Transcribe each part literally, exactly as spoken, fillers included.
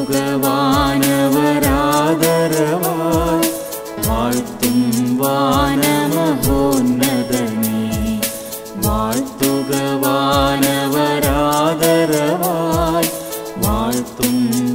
വാഴ്ത്തുകവാനവരാദരവായി വാഴ്ത്തും വാനമഹോന്നതനേ വാഴ്ത്തുകവാനവരാദരവായി വാഴ്ത്തും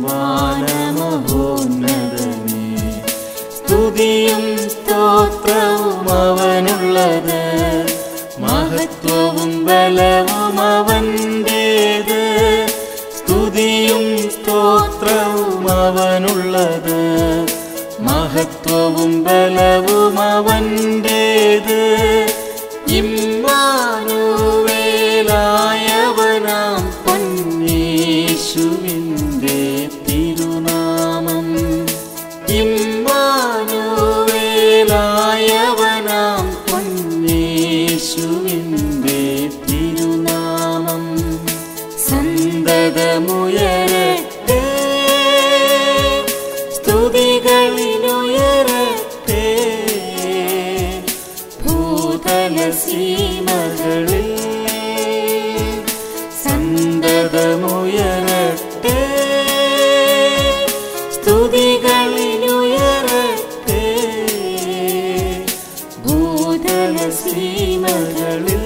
വാനമഹോന്നതനേ സ്തുതിയും സ്തോത്രവും അവനുള്ളത് മഹത്വവും ബലവും അവൻ്റേത് സ്തുതിയും സ്തോത്രവും അവനുള്ളത് മഹത്വവും ബലവും അവൻ്റേത് ഇമ്മാനുവേലായവനാം പൊന്നേശുവിൻ്റെ തിരുനാമം ഇമ്മാനുവേലായവനാം പൊന്നേശുവിൻ്റെ തിരുനാമം സന്തതമുയരട്ടെ സ്തുതികളിലുയരട്ടെ ഭൂതലസീമകളിൽ സന്തതമുയരട്ടെ സ്തുതികളിലുയരട്ടെ ഭൂതലസീമകളിൽ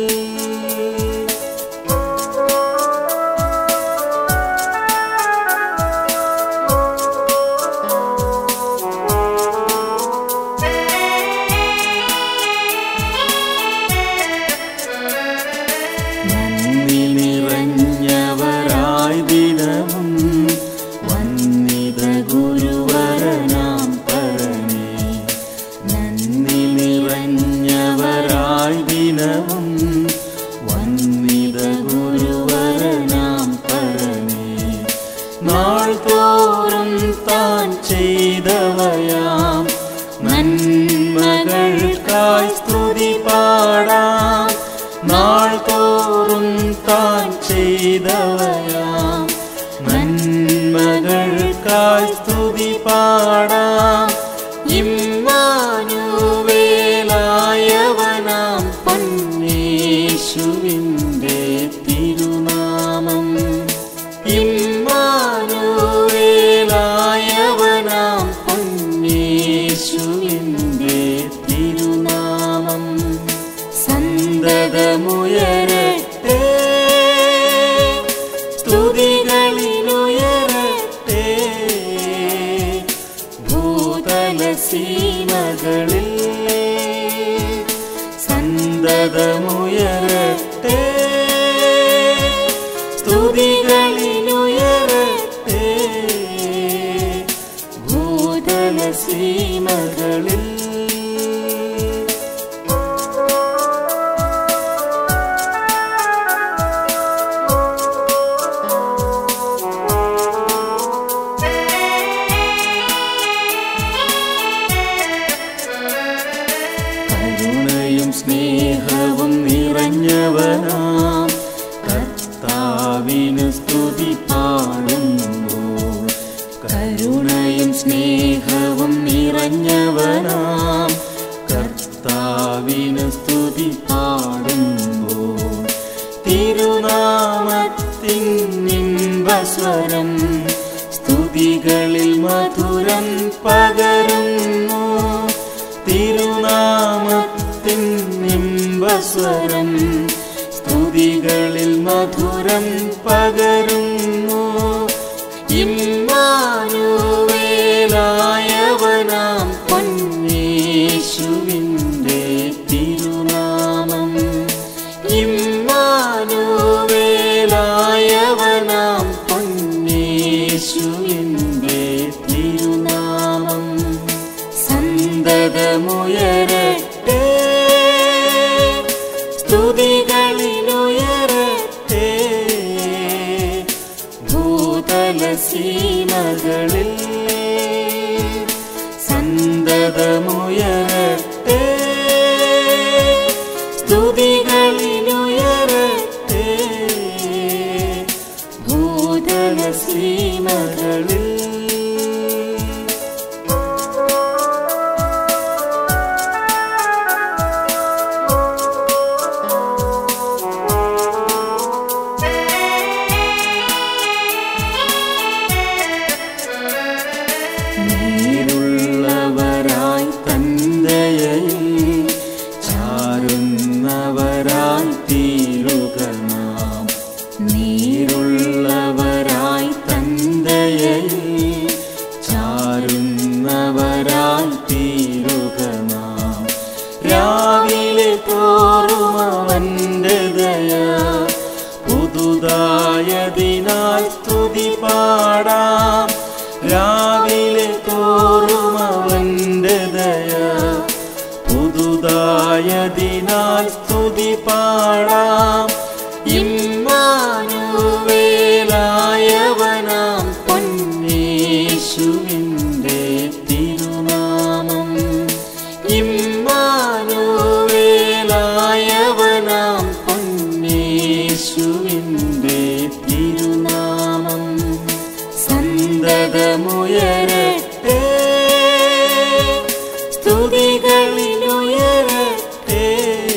നിറഞ്ഞവരായി ദിനവും വന്നിത ഗുരുവരനാം പരനേ നന്ദി നിറഞ്ഞവരായി ദിനവും വന്നിത ഗുരുവരനാം പരനേ നാൾ തോറും താൻ ചെയ്തവയാം നന്മകൾക്കായി സ്തുതി പാടാം നാൾ തോറും താൻ ചെയ്തവയാം നന്മകൾക്കായി സ്തുതി പാടാം ഇമ്മാനുവേലായവനാം പൊന്നേശുവിൻ്റെ തിരുനാമം ഇമ്മാനുവേലായവനാം പൊന്നേശുവിൻ്റെ തിരുനാമം സന്തതമുയരട്ടെ സ്തുതികളിലുയരട്ടെ ഭൂതലസീമകളിൽ സന്തതമുയരട്ടെ സ്തുതികളിലുയരട്ടെ ഭൂതലസീമകളിൽ കരുണയും സ്നേഹവും നിറഞ്ഞവനാം കർത്താവിന് സ്തുതി പാടുമ്പോൾ കരുണയും സ്നേഹവും നിറഞ്ഞവനാം കർത്താവിന് സ്തുതി പാടുമ്പോൾ തിരുനാമത്തിൻ നിമ്പസ്വരം സ്തുതികളിൽ മധുരം പകരുന്നു തിരുനാമത്തിൻ നിമ്പസ്വരം സ്തുതികളിൽ മധുരം പകരുന്നു ഇമ്മാനുവേലായവനാം പൊന്നേശുവിൻ്റെ തിരുനാമം ഇമ്മാനുവേലായവനാം പൊന്നേശുവിൻ്റെ തിരുനാമം സന്തതമുയരട്ടെ സ്തുതികളിലുയരട്ടെ ഭൂതലസീമകളിൽ സന്തതമുയരട്ടെ സ്തുതികളിലുയരട്ടെ ഭൂതലസീമകളിൽ സന്തതമുയരട്ടെ, സ്തുതികളിലുയരട്ടെ,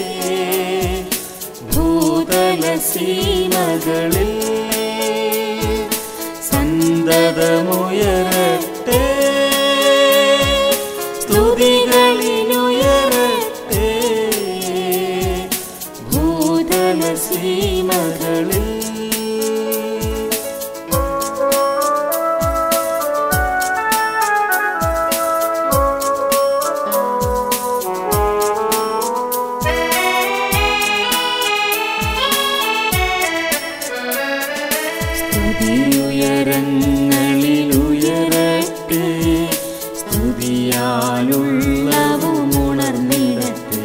ഭൂതല സീമകളിൽ സന്തതമുയരട്ടെ, സ്തുതികളിലുയരട്ടെ, ഭൂതല സീമകളിൽ. സ്തുതിയുയരങ്ങളിലുയരട്ടെ, സ്തുതിയാലുള്ളവുമുണർന്നിടട്ടെ,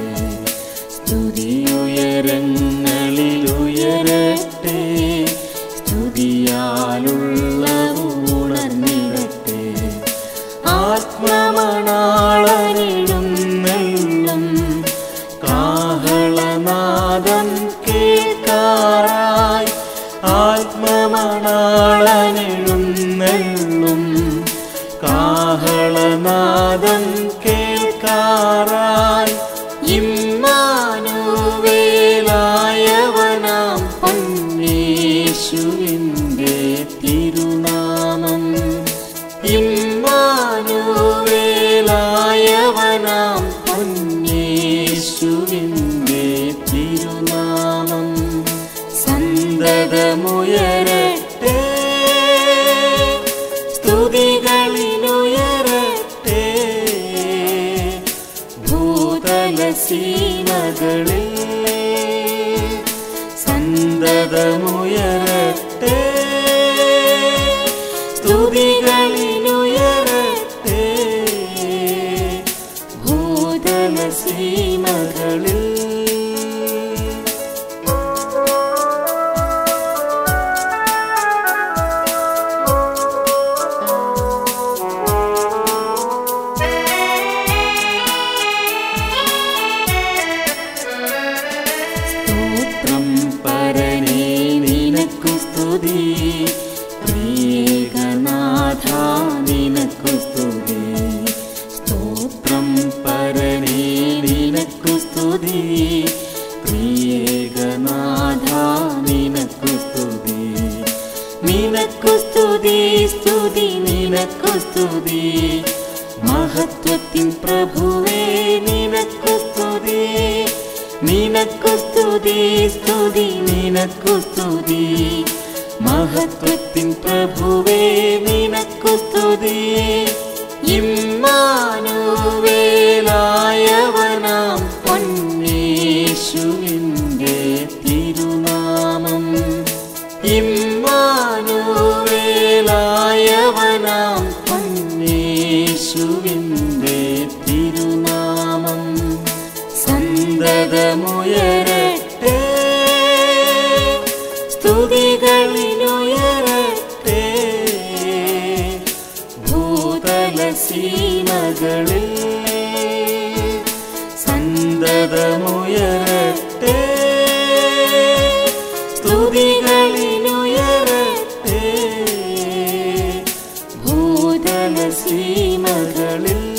സ്തുതിയുയരങ്ങളിലുയരട്ടെ, സ്തുതിയാലുള്ളവുമുണർന്നിടട്ടെ. ആത്മമണാളനെഴുന്നെള്ളും കാഹളനാദം കേൾക്കാറായി, ആത്മമണാളനെഴുന്നെള്ളും കാഹളനാദം കേൾക്കാറായി. ഇമ്മാനുവേലായവനാം പൊന്നേശുവിൻ്റെ തിരുനാമം, ഇമ്മാനുവേലായവനാം പൊന്നേശുവിൻ്റെ തിരുനാമം. സന്തതമുയരട്ടെ, സ്തുതികളിലുയരട്ടെ, ഭൂതല സീമകളിൽ സന്തതമുയരട്ടെ, സ്തുതികളിലുയരട്ടെ, ഭൂതല സീമകളിൽ. പരനേ നിനക്കു സ്തുതി, പ്രിയനാഥ നിനക്കു സ്തുതി. സ്തോത്രം പരനേ നിനക്കു സ്തുതി, പ്രിയനാഥ നിനക്കു സ്തുതി. നിനക്കു സ്തുതി, സ്തുതി നിനക്കു സ്തുതി, മഹത്വത്തിൻ പ്രഭുവേ നിനക്കു സ്തുതി. നിനക്കു സ്തുതി, സ്തുതി നിനക്കു സ്തുതി, മഹത്വത്തിൻ പ്രഭുവേ നിനക്കു സ്തുതി. ഇമ്മാനുവേലായവനാം പൊന്നേശുവിൻ്റെ തിരുനാമം, ഇമ്മാനുവേലായവനാം പൊന്നേശുവിൻ്റെ തിരുനാമം. സന്തതമുയരട്ടെ, സ്തുതികളിലുയരട്ടെ, ഭൂതല സീമകളിൽ സന്തതമുയരട്ടെ, സ്തുതികളിലുയരട്ടെ, ഭൂതല സീമകളിൽ.